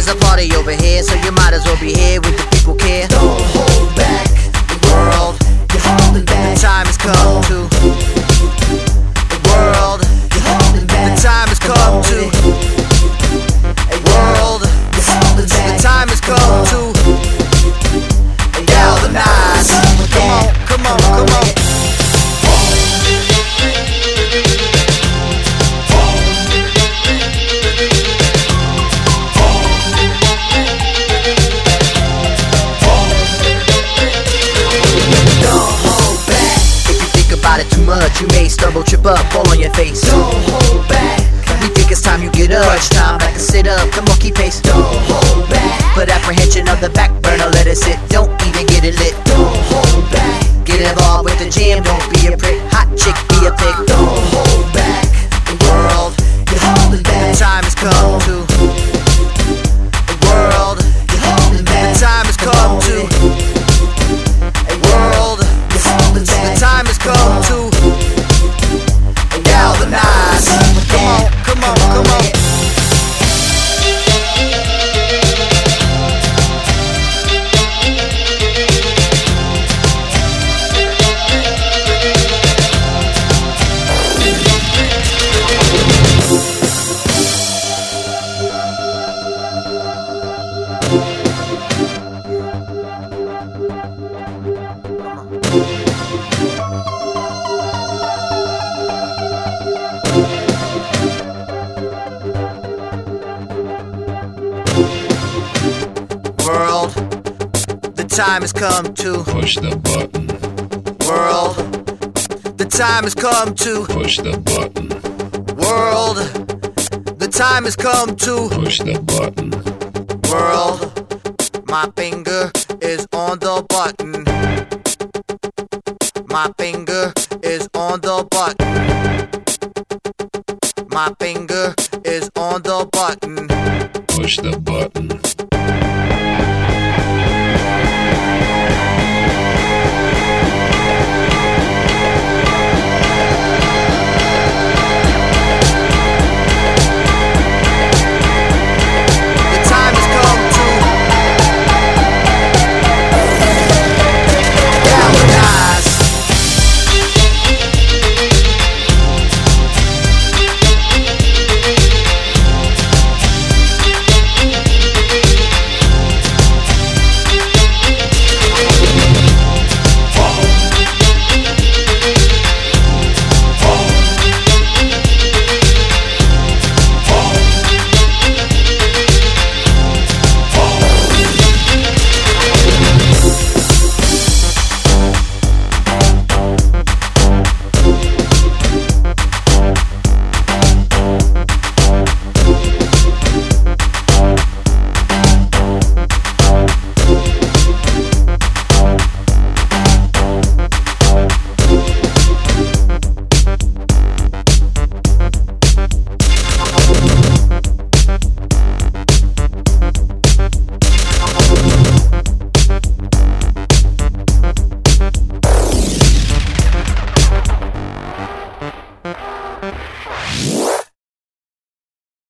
a party over here, so you might as well be here with the people care. Don't hold back the world, you're holding back. The time has come to the world. You're holding back. The time has come to world. You're holding back. The time has come to galvanize. Come on, come on, come on. Too much, you may stumble, trip up, fall on your face. Don't hold back. We think it's time you get up. Crunch time, back and sit up. Come on, keep pace. Don't hold back. Put apprehension on the back burner, let it sit. Don't even get it lit. Don't hold back. Get involved with the jam. Don't be a prick. Hot chick, be a pig. Don't hold back The world, you're holding back. the time has come to the world. You're holding back. The time has come to world. You're holding back. The time has come to galvanize. Come on, come on, come on. World, the time has come to Push the button. world. The time has come to Push the button. world. The time has come to Push the button. world. My finger is on the button. My finger is on the button. My finger is on the button. Push the button.